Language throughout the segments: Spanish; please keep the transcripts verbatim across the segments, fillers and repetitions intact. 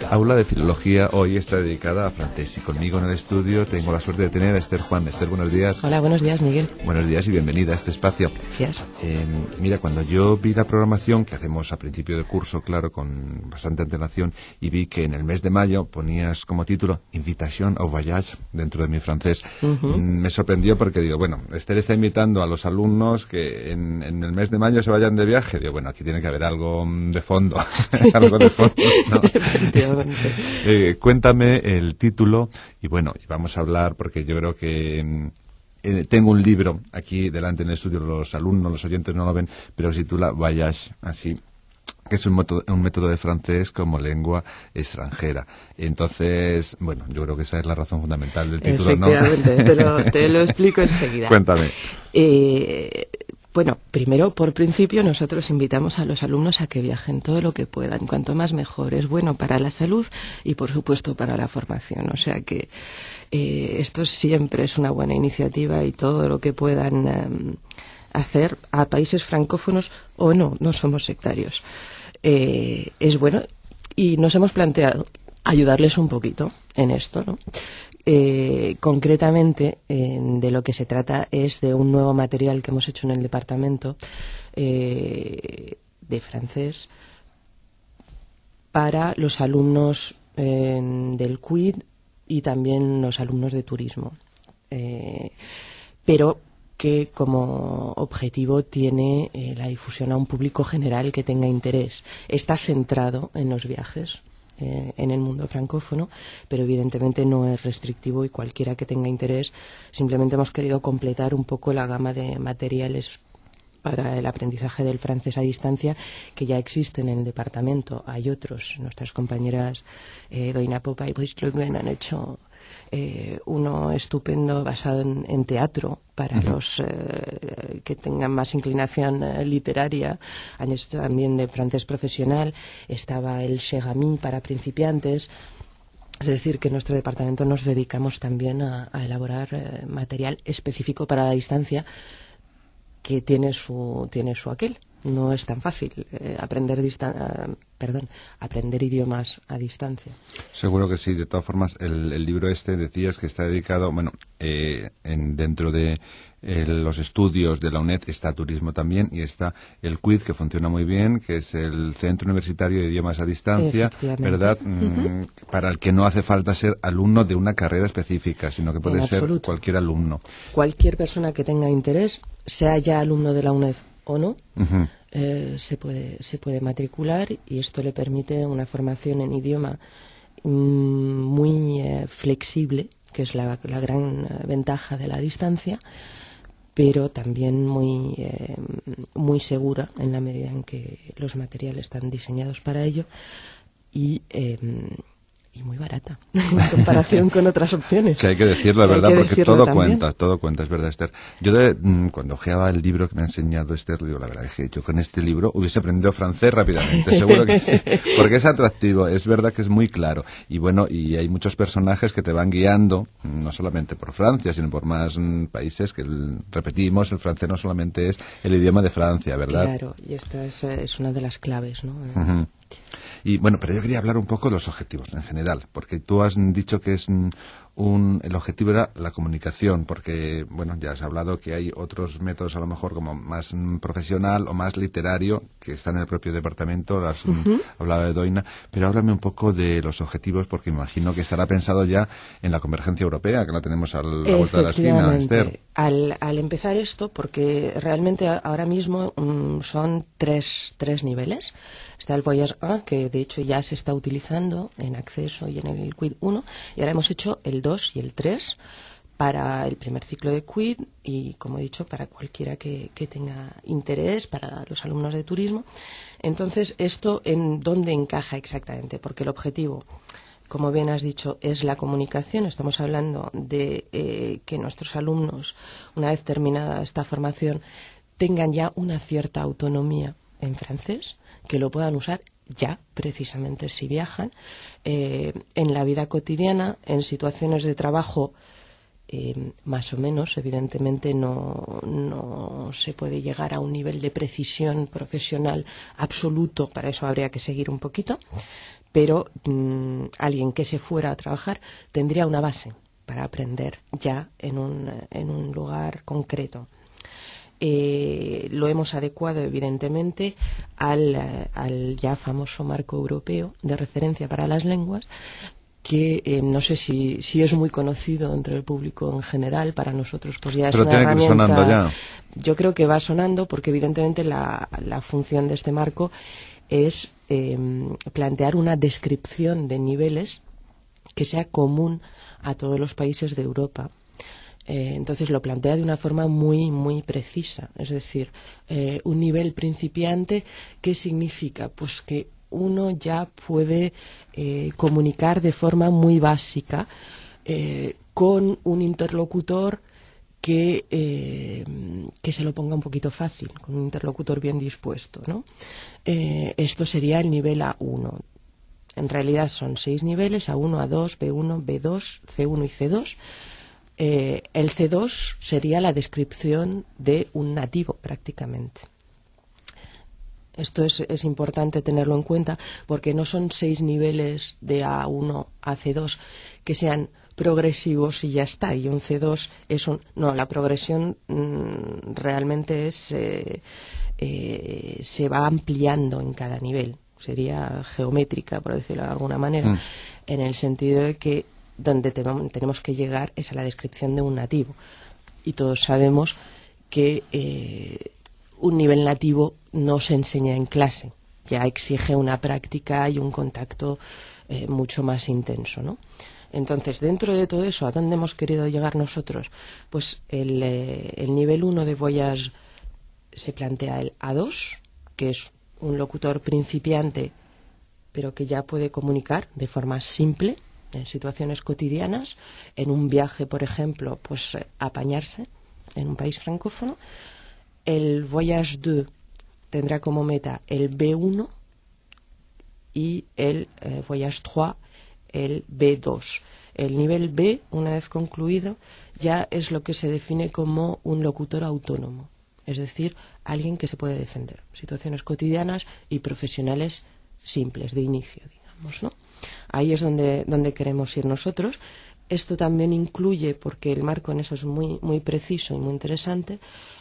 Aula de Filología hoy está dedicada a francés y conmigo en el estudio tengo la suerte de tener a Esther Juan. Esther, buenos días. Hola, buenos días, Miguel. Buenos días y bienvenida a este espacio. Gracias. Eh, mira, cuando yo vi la programación que hacemos a principio de curso, claro, con bastante antelación, y vi que en el mes de mayo ponías como título Invitation au voyage dentro de mi francés, uh-huh. me sorprendió porque digo, bueno, Esther está invitando a los alumnos que en, en el mes de mayo se vayan de viaje. Digo, bueno, aquí tiene que haber algo de fondo, algo de fondo, ¿no? eh, cuéntame el título y bueno, vamos a hablar porque yo creo que eh, tengo un libro aquí delante en el estudio, los alumnos, los oyentes no lo ven, pero se titula Voyage, así, que es un método, un método de francés como lengua extranjera. Entonces, bueno, yo creo que esa es la razón fundamental del título, ¿no? Efectivamente, te lo, te lo explico enseguida. Cuéntame. Eh... Bueno, primero, por principio, nosotros invitamos a los alumnos a que viajen todo lo que puedan. Cuanto más mejor. Es bueno para la salud y, por supuesto, para la formación. O sea que eh, esto siempre es una buena iniciativa y todo lo que puedan eh, hacer a países francófonos o no, no somos sectarios. Eh, es bueno y nos hemos planteado ayudarles un poquito en esto, ¿no? Eh, concretamente, eh, de lo que se trata es de un nuevo material que hemos hecho en el departamento eh, de francés para los alumnos eh, del C U I D y también los alumnos de turismo. Eh, pero que como objetivo tiene eh, la difusión a un público general que tenga interés. Está centrado en los viajes Eh, en el mundo francófono, pero evidentemente no es restrictivo y cualquiera que tenga interés. Simplemente hemos querido completar un poco la gama de materiales para el aprendizaje del francés a distancia que ya existen en el departamento. Hay otros, nuestras compañeras eh, Doina Popa y Brice Leguen han hecho Eh, uno estupendo basado en, en teatro para uh-huh. los eh, que tengan más inclinación eh, literaria. Han hecho también de francés profesional. Estaba el Cher-Ami para principiantes. Es decir, que en nuestro departamento nos dedicamos también a, a elaborar eh, material específico para la distancia que tiene su, tiene su aquel. No es tan fácil eh, aprender distan- uh, perdón, aprender idiomas a distancia. Seguro que sí. De todas formas, el, el libro este decías que está dedicado, bueno, eh, en, dentro de eh, los estudios de la UNED está turismo también y está el C U I D, que funciona muy bien, que es el Centro Universitario de Idiomas a Distancia, ¿verdad? Uh-huh. Mm, para el que no hace falta ser alumno de una carrera específica, sino que puede ser cualquier alumno. Cualquier persona que tenga interés, sea ya alumno de la UNED o no, uh-huh. eh, se puede se puede matricular y esto le permite una formación en idioma mm, muy eh, flexible, que es la, la gran eh, ventaja de la distancia, pero también muy eh, muy segura en la medida en que los materiales están diseñados para ello y eh, y muy barata en comparación con otras opciones. Que hay que decirlo, es verdad, porque todo también. cuenta, todo cuenta, es verdad, Esther. Yo de, cuando ojeaba el libro que me ha enseñado Esther, digo, la verdad es que yo con este libro hubiese aprendido francés rápidamente, seguro que sí, porque es atractivo, es verdad que es muy claro. Y bueno, y hay muchos personajes que te van guiando, no solamente por Francia, sino por más mm, países que, el, repetimos, el francés no solamente es el idioma de Francia, ¿verdad? Claro, y esta es, es una de las claves, ¿no? Uh-huh. Y bueno, pero yo quería hablar un poco de los objetivos en general, porque tú has dicho que es un, el objetivo era la comunicación, porque bueno, ya has hablado que hay otros métodos a lo mejor como más profesional o más literario que están en el propio departamento, has uh-huh. hablado de Doina, pero háblame un poco de los objetivos, porque imagino que estará pensado ya en la convergencia europea, que la tenemos a la vuelta de la esquina, Esther. Al, al empezar esto, porque realmente ahora mismo um, son tres, tres niveles. Está el Voyage uno, que de hecho ya se está utilizando en acceso y en el C U I D uno, y ahora hemos hecho el dos y el tres para el primer ciclo de C U I D y, como he dicho, para cualquiera que, que tenga interés, para los alumnos de turismo. Entonces, ¿esto en dónde encaja exactamente? Porque el objetivo, como bien has dicho, es la comunicación. Estamos hablando de eh, que nuestros alumnos, una vez terminada esta formación, tengan ya una cierta autonomía en francés, que lo puedan usar ya, precisamente si viajan, eh, en la vida cotidiana, en situaciones de trabajo, eh, más o menos. Evidentemente no, no se puede llegar a un nivel de precisión profesional absoluto, para eso habría que seguir un poquito, pero mmm, alguien que se fuera a trabajar tendría una base para aprender ya en un, en un lugar concreto. Eh, lo hemos adecuado evidentemente al, al ya famoso marco europeo de referencia para las lenguas, que eh, no sé si, si es muy conocido entre el público en general. Para nosotros pues ya es Pero una tiene que ir herramienta. sonando ya. Yo creo que va sonando porque evidentemente la, la función de este marco es eh, plantear una descripción de niveles que sea común a todos los países de Europa. Eh, entonces lo plantea de una forma muy, muy precisa. Es decir, eh, un nivel principiante, ¿qué significa? Pues que uno ya puede eh, comunicar de forma muy básica eh, con un interlocutor que, eh, que se lo ponga un poquito fácil, con un interlocutor bien dispuesto, ¿no? Eh, esto sería el nivel A uno. En realidad son seis niveles: A uno, A dos, B uno, B dos, C uno y C dos. Eh, el C dos sería la descripción de un nativo, prácticamente. Esto es, es importante tenerlo en cuenta porque no son seis niveles de A uno a C dos que sean progresivos y ya está, y un C dos es un... No, la progresión mmm, realmente es eh, eh, se va ampliando en cada nivel. Sería geométrica, por decirlo de alguna manera, mm. en el sentido de que donde te, tenemos que llegar es a la descripción de un nativo. Y todos sabemos que eh, un nivel nativo no se enseña en clase, ya exige una práctica y un contacto eh, mucho más intenso, ¿no? Entonces, dentro de todo eso, ¿a dónde hemos querido llegar nosotros? Pues el, eh, el nivel uno de Voyage se plantea el A dos, que es un locutor principiante, pero que ya puede comunicar de forma simple en situaciones cotidianas, en un viaje, por ejemplo, pues eh, apañarse en un país francófono. El Voyage dos tendrá como meta el B uno y el eh, Voyage tres el B dos. El nivel B, una vez concluido, ya es lo que se define como un locutor autónomo, es decir, alguien que se puede defender. Situaciones cotidianas y profesionales simples, de inicio, digamos, ¿no? Ahí es donde, donde queremos ir nosotros. Esto también incluye, porque el marco en eso es muy, muy preciso y muy interesante,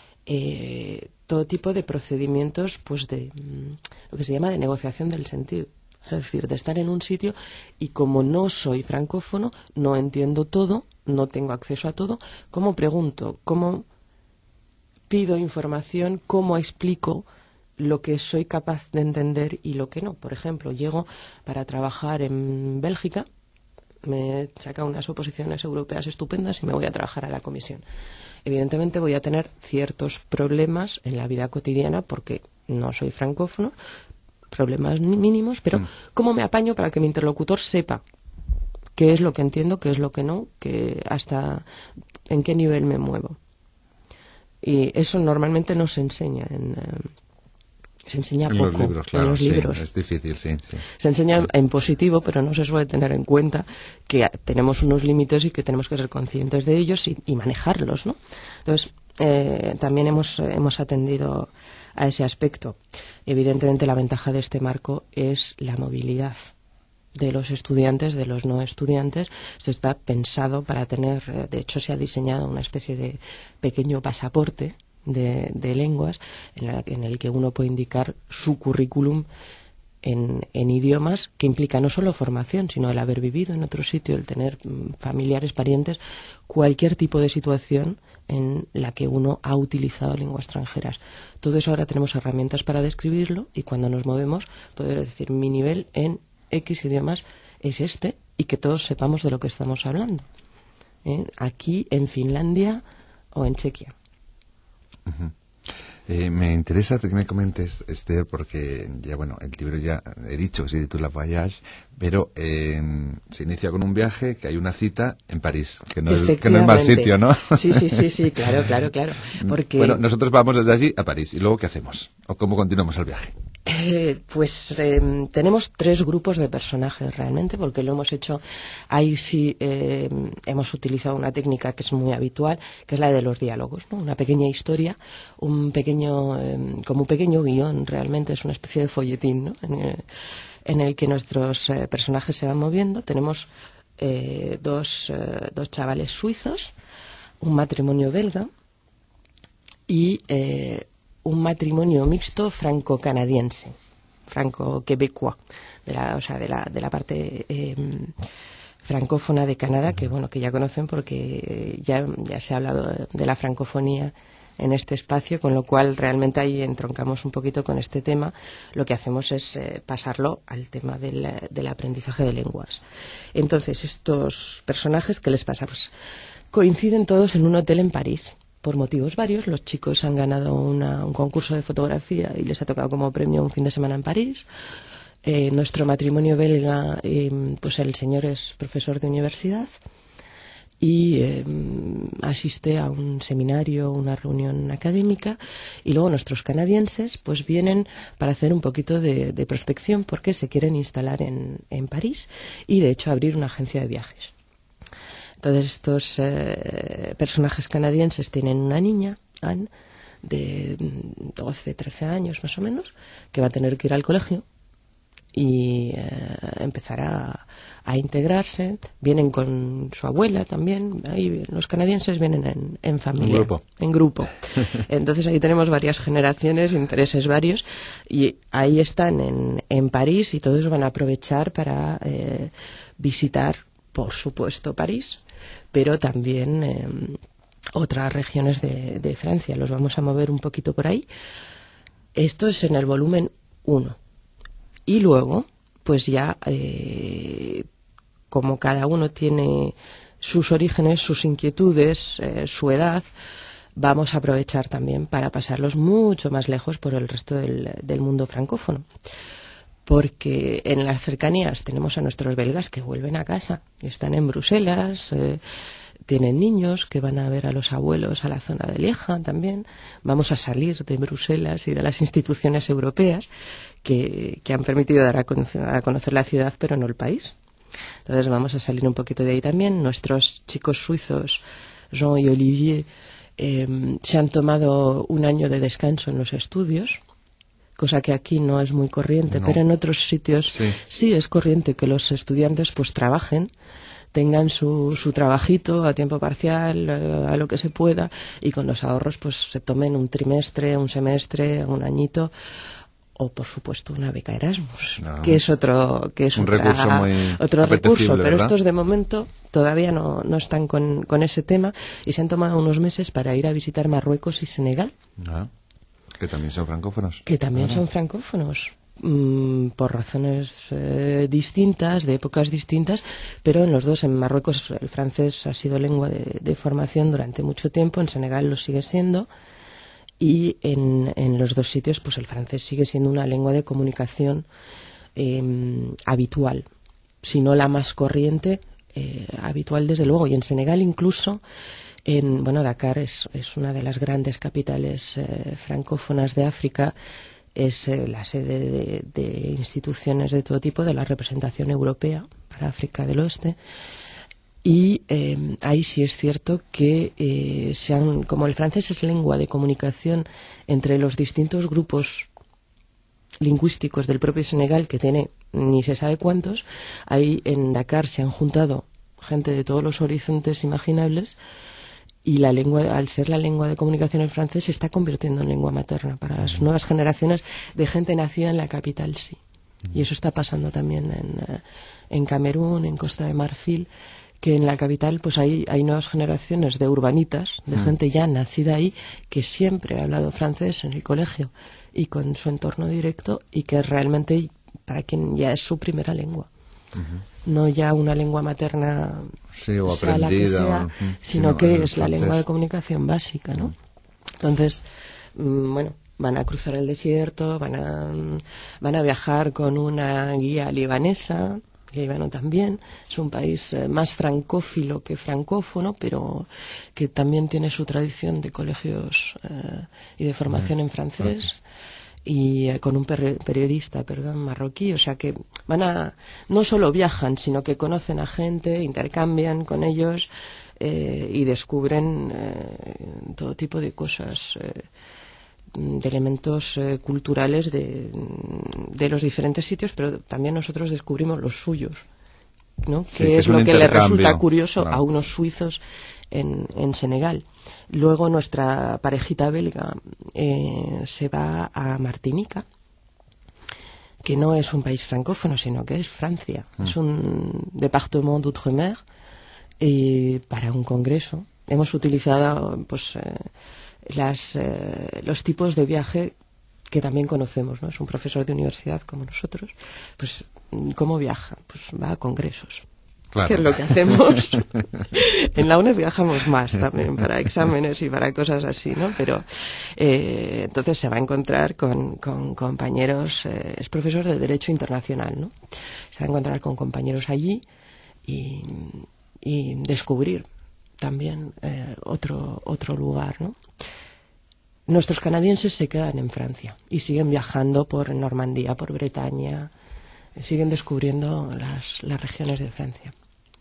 eh, todo tipo de procedimientos, pues de mm, lo que se llama de negociación del sentido. Es decir, de estar en un sitio y como no soy francófono, no entiendo todo, no tengo acceso a todo, ¿cómo pregunto? ¿Cómo pido información? ¿Cómo explico lo que soy capaz de entender y lo que no? Por ejemplo, llego para trabajar en Bélgica, me saca unas oposiciones europeas estupendas y me voy a trabajar a la comisión. Evidentemente voy a tener ciertos problemas en la vida cotidiana porque no soy francófono, problemas mínimos, pero ¿cómo me apaño para que mi interlocutor sepa qué es lo que entiendo, qué es lo que no, que hasta en qué nivel me muevo? Y eso normalmente no se enseña en... Uh, se enseña en poco los libros, claro, en los sí, libros. Es difícil, sí, sí. Se enseña en positivo, pero no se suele tener en cuenta que tenemos unos límites y que tenemos que ser conscientes de ellos y, y manejarlos, ¿no? Entonces, eh, también hemos, hemos atendido a ese aspecto. Evidentemente, la ventaja de este marco es la movilidad de los estudiantes, de los no estudiantes. Esto está pensado para tener, de hecho, se ha diseñado una especie de pequeño pasaporte De, de lenguas en, la, en el que uno puede indicar su currículum en, en idiomas, que implica no solo formación, sino el haber vivido en otro sitio, el tener familiares, parientes, cualquier tipo de situación en la que uno ha utilizado lengua extranjeras. Todo eso ahora tenemos herramientas para describirlo y cuando nos movemos poder decir mi nivel en X idiomas es este y que todos sepamos de lo que estamos hablando. ¿Eh? Aquí, en Finlandia o en Chequia. Uh-huh. Eh, me interesa que me comentes, Esther, porque ya bueno, el libro ya he dicho que se titula Voyage, pero eh, se inicia con un viaje, que hay una cita en París, que no, es, que no es mal sitio, ¿no? Sí, sí, sí, sí, claro, claro, claro. Porque... Bueno, nosotros vamos desde allí a París, ¿y luego qué hacemos? ¿O cómo continuamos el viaje? Eh, pues eh, tenemos tres grupos de personajes realmente, porque lo hemos hecho, ahí sí eh, hemos utilizado una técnica que es muy habitual, que es la de los diálogos, ¿no? Una pequeña historia, un pequeño, eh, como un pequeño guión, realmente es una especie de folletín, ¿no? En, en el que nuestros eh, personajes se van moviendo. Tenemos eh, dos, eh, dos chavales suizos, un matrimonio belga y eh, un matrimonio mixto franco-canadiense, franco-quebecois, de la, o sea, de la, de la parte eh, francófona de Canadá, que bueno, que ya conocen porque ya, ya se ha hablado de la francofonía en este espacio, con lo cual realmente ahí entroncamos un poquito con este tema. Lo que hacemos es eh, pasarlo al tema del, del aprendizaje de lenguas. Entonces, estos personajes, ¿qué les pasa? Pues coinciden todos en un hotel en París, por motivos varios. Los chicos han ganado una, un concurso de fotografía y les ha tocado como premio un fin de semana en París. Eh, nuestro matrimonio belga, eh, pues el señor es profesor de universidad y eh, asiste a un seminario, una reunión académica, y luego nuestros canadienses pues vienen para hacer un poquito de, de prospección porque se quieren instalar en, en París y de hecho abrir una agencia de viajes. Entonces estos eh, personajes canadienses tienen una niña, Anne, de doce, trece años más o menos, que va a tener que ir al colegio y eh, empezar a, a integrarse. Vienen con su abuela también. Ahí los canadienses vienen en, en familia, en grupo, en grupo. Entonces ahí tenemos varias generaciones, intereses varios, y ahí están en, en París, y todos van a aprovechar para eh, visitar, por supuesto, París, pero también eh, otras regiones de, de Francia. Los vamos a mover un poquito por ahí. Esto es en el volumen uno. Y luego, pues ya, eh, como cada uno tiene sus orígenes, sus inquietudes, eh, su edad, vamos a aprovechar también para pasarlos mucho más lejos por el resto del, del mundo francófono. Porque en las cercanías tenemos a nuestros belgas que vuelven a casa, están en Bruselas, eh, tienen niños que van a ver a los abuelos a la zona de Lieja también. Vamos a salir de Bruselas y de las instituciones europeas que, que han permitido dar a conocer, a conocer la ciudad, pero no el país. Entonces vamos a salir un poquito de ahí también. Nuestros chicos suizos, Jean y Olivier, eh, se han tomado un año de descanso en los estudios, cosa que aquí no es muy corriente, no. Pero en otros sitios sí. sí es corriente que los estudiantes pues trabajen, tengan su, su trabajito a tiempo parcial, a lo que se pueda, y con los ahorros pues se tomen un trimestre, un semestre, un añito, o por supuesto una beca Erasmus, no. que es otro que es un otra, recurso muy otro recurso, pero ¿verdad? Estos de momento todavía no, no están con, con ese tema, y se han tomado unos meses para ir a visitar Marruecos y Senegal. Ah, que también son francófonos. Que también ah. son francófonos. Por razones eh, distintas, de épocas distintas, pero en los dos, en Marruecos el francés ha sido lengua de, de formación durante mucho tiempo, en Senegal lo sigue siendo, y en, en los dos sitios pues el francés sigue siendo una lengua de comunicación eh, habitual, si no la más corriente, eh, habitual desde luego. Y en Senegal incluso, en, bueno, Dakar es, es una de las grandes capitales eh, francófonas de África, es eh, la sede de, de instituciones de todo tipo, de la representación europea para África del Oeste, y eh, ahí sí es cierto que eh, se han, como el francés es lengua de comunicación entre los distintos grupos lingüísticos del propio Senegal, que tiene ni se sabe cuántos, ahí en Dakar se han juntado gente de todos los horizontes imaginables, y la lengua, al ser la lengua de comunicación el francés, se está convirtiendo en lengua materna para las nuevas generaciones de gente nacida en la capital, sí. Y eso está pasando también en, en Camerún, en Costa de Marfil, que en la capital pues hay, hay nuevas generaciones de urbanitas, de gente ya nacida ahí, que siempre ha hablado francés en el colegio y con su entorno directo, y que realmente para quien ya es su primera lengua. Uh-huh. No ya una lengua materna, sí, o sea la que sea, uh-huh. sino, sino que es la lengua de comunicación básica, ¿no? Uh-huh. Entonces, mmm, bueno, van a cruzar el desierto, van a, van a viajar con una guía libanesa, Líbano también, es un país eh, más francófilo que francófono, pero que también tiene su tradición de colegios eh, y de formación uh-huh. en francés. Uh-huh. Y eh, con un per- periodista, perdón, marroquí, o sea que van a, no solo viajan, sino que conocen a gente, intercambian con ellos eh, y descubren eh, todo tipo de cosas eh, de elementos eh, culturales de, de los diferentes sitios, pero también nosotros descubrimos los suyos, ¿no? Sí, que que es, es lo que les intercambio, resulta curioso claro, a unos suizos en, en Senegal. Luego nuestra parejita belga eh, se va a Martinica, que no es un país francófono, sino que es Francia. Mm. Es un département d'outre-mer, y para un congreso hemos utilizado pues eh, las, eh, los tipos de viaje que también conocemos, ¿no? Es un profesor de universidad como nosotros. Pues, ¿cómo viaja? Pues va a congresos. Claro. Que es lo que hacemos. En la UNED viajamos más también para exámenes y para cosas así, ¿no? Pero eh, entonces se va a encontrar con, con compañeros, eh, es profesor de Derecho Internacional, ¿no? Se va a encontrar con compañeros allí y, y descubrir también eh, otro, otro lugar, ¿no? Nuestros canadienses se quedan en Francia y siguen viajando por Normandía, por Bretaña, siguen descubriendo las, las regiones de Francia.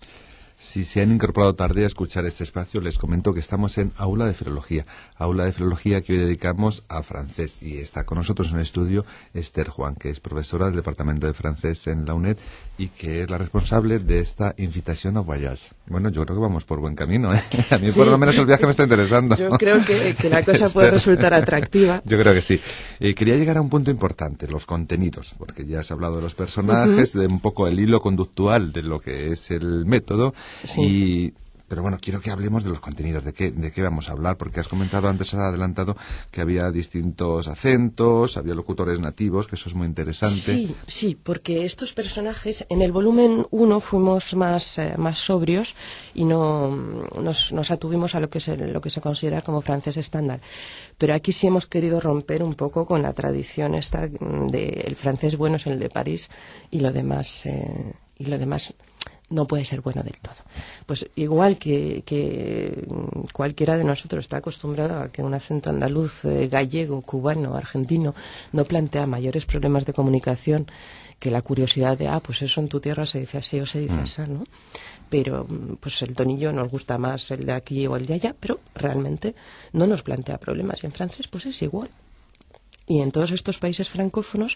Si se han incorporado tarde a escuchar este espacio, les comento que estamos en Aula de Filología, Aula de Filología que hoy dedicamos a francés. Y está con nosotros en el estudio Esther Juan, que es profesora del Departamento de Francés en la UNED y que es la responsable de esta Invitation au Voyage. Bueno, yo creo que vamos por buen camino, ¿eh? A mí sí, por lo menos el viaje me está interesando. Yo creo que, que la cosa puede resultar atractiva. Yo creo que sí. Eh, quería llegar a un punto importante, los contenidos, porque ya has hablado de los personajes, uh-huh. de un poco el hilo conductual de lo que es el método. Sí. Y, pero bueno, quiero que hablemos de los contenidos, de qué, de qué vamos a hablar, porque has comentado antes, has adelantado que había distintos acentos, había locutores nativos, que eso es muy interesante. Sí, sí, porque estos personajes, en el volumen uno fuimos más, eh, más sobrios y no nos, nos atuvimos a lo que, se, lo que se considera como francés estándar. Pero aquí sí hemos querido romper un poco con la tradición esta de el francés bueno es el de París y lo demás, eh, y lo demás no puede ser bueno del todo. Pues igual que, que cualquiera de nosotros está acostumbrado a que un acento andaluz, eh, gallego, cubano, argentino no plantea mayores problemas de comunicación que la curiosidad de, ah, pues eso en tu tierra se dice así o se dice mm. así, ¿no? Pero pues el tonillo nos gusta más el de aquí o el de allá, pero realmente no nos plantea problemas. Y en francés pues es igual. Y en todos estos países francófonos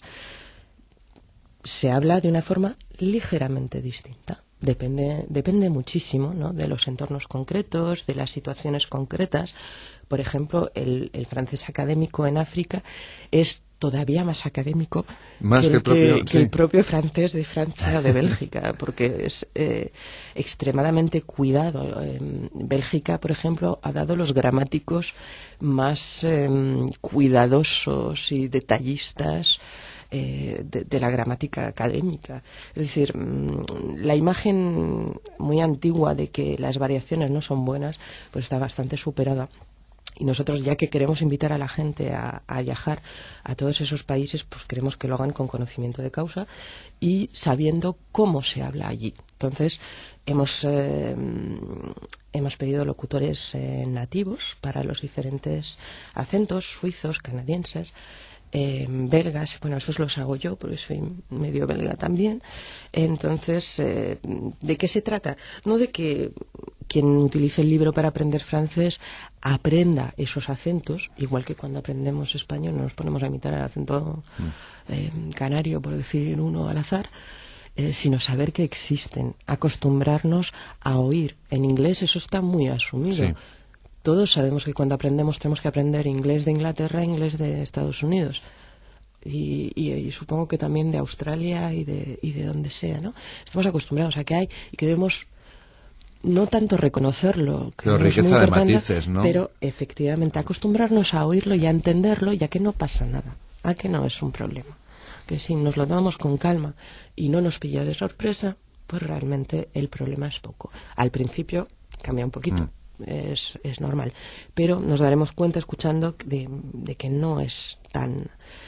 se habla de una forma ligeramente distinta. Depende, depende muchísimo, ¿no?, de los entornos concretos, de las situaciones concretas. Por ejemplo, el, el francés académico en África es todavía más académico más que, el, que, el propio, que, sí. que el propio francés de Francia o de Bélgica, porque es eh, extremadamente cuidado. En Bélgica, por ejemplo, ha dado los gramáticos más eh, cuidadosos y detallistas Eh, de, de la gramática académica. Es decir, mmm, la imagen muy antigua de que las variaciones no son buenas, pues está bastante superada. Y nosotros, ya que queremos invitar a la gente a, a viajar a todos esos países, pues queremos que lo hagan con conocimiento de causa y sabiendo cómo se habla allí. Entonces, hemos, eh, hemos pedido locutores eh, nativos para los diferentes acentos, suizos, canadienses, Eh, belgas, bueno, esos los hago yo porque soy medio belga también. Entonces, eh, ¿de qué se trata? No de que quien utilice el libro para aprender francés aprenda esos acentos, igual que cuando aprendemos español no nos ponemos a imitar el acento eh, canario, por decir uno al azar, eh, sino saber que existen, acostumbrarnos a oír. En inglés eso está muy asumido. Sí. Todos sabemos que cuando aprendemos tenemos que aprender inglés de Inglaterra, inglés de Estados Unidos y, y, y supongo que también de Australia y de, y de donde sea, ¿no? Estamos acostumbrados a que hay y que debemos no tanto reconocerlo, que pero no riqueza es muy de importante, matices, ¿no? Pero efectivamente acostumbrarnos a oírlo y a entenderlo, ya que no pasa nada, a que no es un problema, que si nos lo tomamos con calma y no nos pilla de sorpresa, pues realmente el problema es poco. Al principio cambia un poquito. Mm. Es, es normal, pero nos daremos cuenta escuchando de, de que no es tan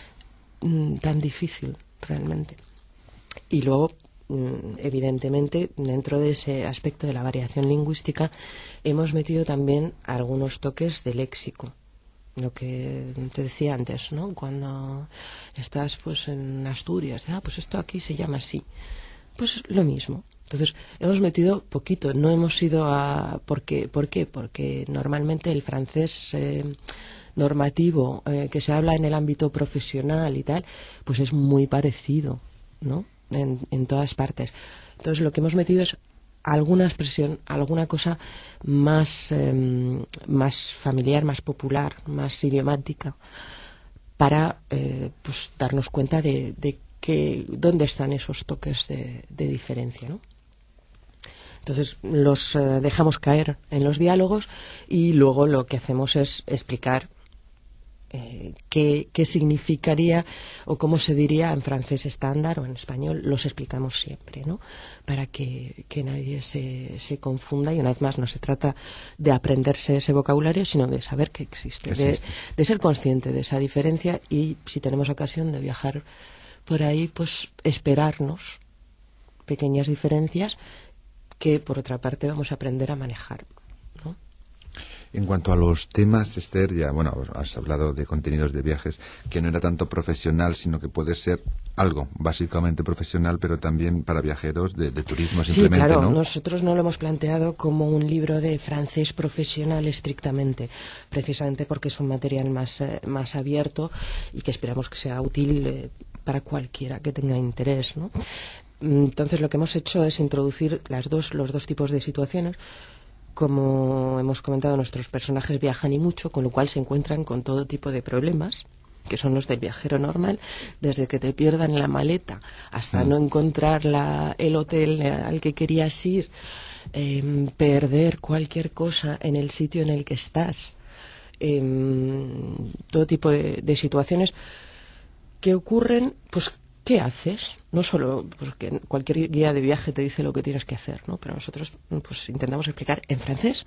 tan difícil realmente. Y luego, evidentemente, dentro de ese aspecto de la variación lingüística hemos metido también algunos toques de léxico, lo que te decía antes, ¿no? Cuando estás pues en Asturias, ah, pues esto aquí se llama así, pues lo mismo. Entonces, hemos metido poquito, no hemos ido a... ¿Por qué? ¿Por qué? Porque normalmente el francés eh, normativo eh, que se habla en el ámbito profesional y tal, pues es muy parecido, ¿no? En, en todas partes. Entonces lo que hemos metido es alguna expresión, alguna cosa más, eh, más familiar, más popular, más idiomática, para eh, pues darnos cuenta de, de que, dónde están esos toques de, de diferencia, ¿no? Entonces los eh, dejamos caer en los diálogos y luego lo que hacemos es explicar eh, qué, qué significaría o cómo se diría en francés estándar o en español. Los explicamos siempre, ¿no? Para que, que nadie se, se confunda, y una vez más no se trata de aprenderse ese vocabulario, sino de saber que existe, existe. De, de ser consciente de esa diferencia, y si tenemos ocasión de viajar por ahí, pues esperarnos pequeñas diferencias que por otra parte vamos a aprender a manejar, ¿no? En cuanto a los temas, Esther, ya, bueno, has hablado de contenidos de viajes, que no era tanto profesional, sino que puede ser algo básicamente profesional, pero también para viajeros de, de turismo simplemente, sí, claro, ¿no? Nosotros no lo hemos planteado como un libro de francés profesional estrictamente, precisamente porque es un material más, eh, más abierto y que esperamos que sea útil eh, para cualquiera que tenga interés, ¿no? Entonces lo que hemos hecho es introducir las dos, los dos tipos de situaciones. Como hemos comentado, nuestros personajes viajan y mucho, con lo cual se encuentran con todo tipo de problemas, que son los del viajero normal, desde que te pierdan la maleta hasta mm. no encontrar la, el hotel al que querías ir, eh, perder cualquier cosa en el sitio en el que estás, eh, todo tipo de, de situaciones que ocurren, pues ¿qué haces? No solo porque cualquier guía de viaje te dice lo que tienes que hacer, ¿no? Pero nosotros pues intentamos explicar en francés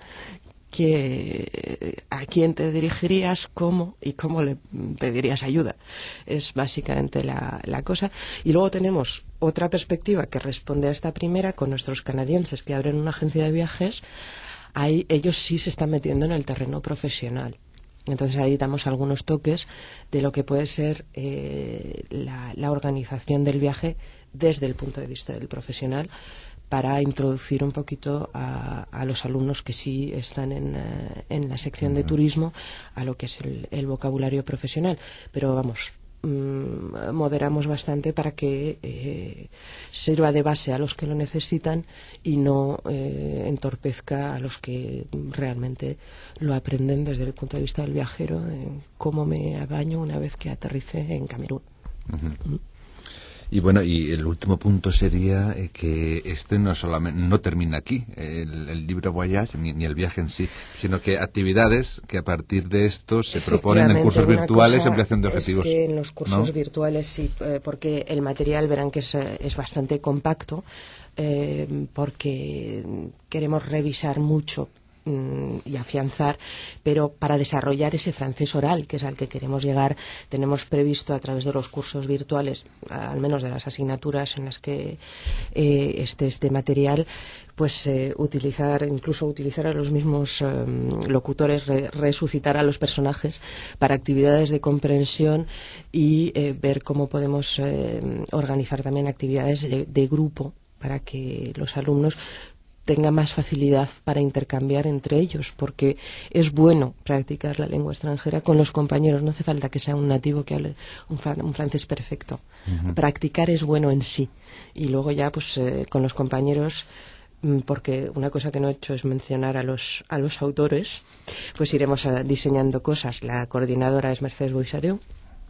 que, a quién te dirigirías, cómo y cómo le pedirías ayuda. Es básicamente la, la cosa. Y luego tenemos otra perspectiva que responde a esta primera, con nuestros canadienses que abren una agencia de viajes. Ahí ellos sí se están metiendo en el terreno profesional. Entonces ahí damos algunos toques de lo que puede ser eh, la, la organización del viaje desde el punto de vista del profesional, para introducir un poquito a, a los alumnos que sí están en, uh, en la sección de turismo a lo que es el, el vocabulario profesional. Pero vamos, mmm, moderamos bastante para que eh, sirva de base a los que lo necesitan y no eh, entorpezca a los que realmente lo aprenden desde el punto de vista del viajero, en cómo me baño una vez que aterrice en Camerún. Uh-huh. ¿Mm? Y bueno, y el último punto sería eh, que este no solamente no termina aquí, el, el libro Voyage, ni, ni el viaje en sí, sino que actividades que a partir de esto se proponen en cursos virtuales, ampliación de objetivos. Es que en los cursos ¿no? virtuales sí, eh, porque el material verán que es, es bastante compacto, eh, porque queremos revisar mucho y afianzar, pero para desarrollar ese francés oral, que es al que queremos llegar, tenemos previsto a través de los cursos virtuales, al menos de las asignaturas en las que eh, esté este material, pues eh, utilizar, incluso utilizar a los mismos eh, locutores, re, resucitar a los personajes para actividades de comprensión y eh, ver cómo podemos eh, organizar también actividades de, de grupo para que los alumnos tenga más facilidad para intercambiar entre ellos, porque es bueno practicar la lengua extranjera con los compañeros. No hace falta que sea un nativo que hable un, fran- un francés perfecto. Uh-huh. Practicar es bueno en sí. Y luego ya pues eh, con los compañeros, porque una cosa que no he hecho es mencionar a los a los autores, pues iremos a, diseñando cosas. La coordinadora es Mercedes Boixareu,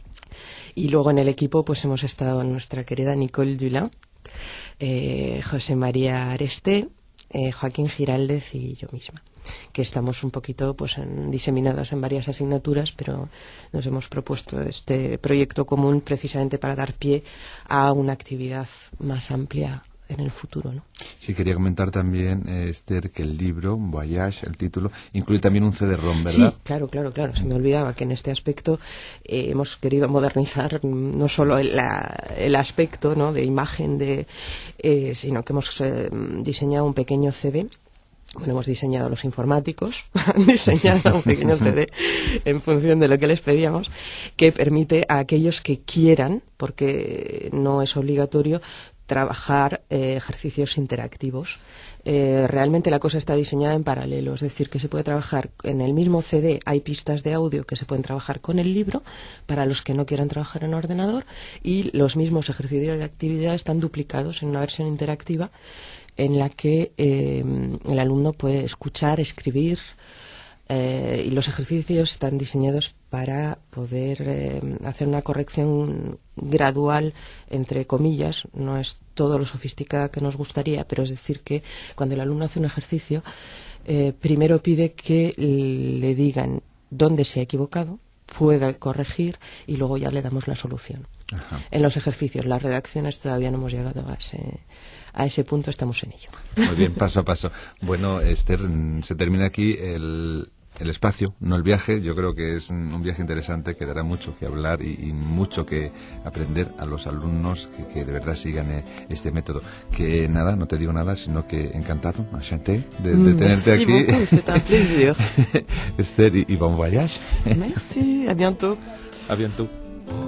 y luego en el equipo pues hemos estado nuestra querida Nicole Dulin, eh, José María Areste, Eh, Joaquín Giraldez y yo misma, que estamos un poquito pues en, diseminados en varias asignaturas, pero nos hemos propuesto este proyecto común precisamente para dar pie a una actividad más amplia en el futuro, ¿no? Sí, quería comentar también, eh, Esther, que el libro, Voyage, el título, incluye también un C D ROM, ¿verdad? Sí, claro, claro, claro. Se me olvidaba que en este aspecto eh, hemos querido modernizar no solo el, la, el aspecto, ¿no?, de imagen, de, eh, sino que hemos eh, diseñado un pequeño C D. Bueno, hemos diseñado los informáticos, han diseñado un pequeño C D en función de lo que les pedíamos, que permite a aquellos que quieran, porque no es obligatorio, trabajar eh, ejercicios interactivos. Eh, realmente la cosa está diseñada en paralelo, es decir, que se puede trabajar en el mismo C D, hay pistas de audio que se pueden trabajar con el libro para los que no quieran trabajar en ordenador, y los mismos ejercicios y actividades están duplicados en una versión interactiva en la que eh, el alumno puede escuchar, escribir, eh, y los ejercicios están diseñados para poder eh, hacer una corrección gradual, entre comillas. No es todo lo sofisticada que nos gustaría, pero es decir que cuando el alumno hace un ejercicio, eh, primero pide que le digan dónde se ha equivocado, pueda corregir y luego ya le damos la solución. Ajá. En los ejercicios, las redacciones todavía no hemos llegado a ese, a ese punto, estamos en ello. Muy bien, paso a paso. Bueno, Esther, se termina aquí el, el espacio, no el viaje. Yo creo que es un viaje interesante que dará mucho que hablar y, y mucho que aprender a los alumnos que, que de verdad sigan eh, este método. Que nada, no te digo nada, sino que encantado, enchanté de, de tenerte Merci aquí. Beaucoup, c'est un plaisir. Esther, y, y bon voyage. Merci, à bientôt. À bientôt.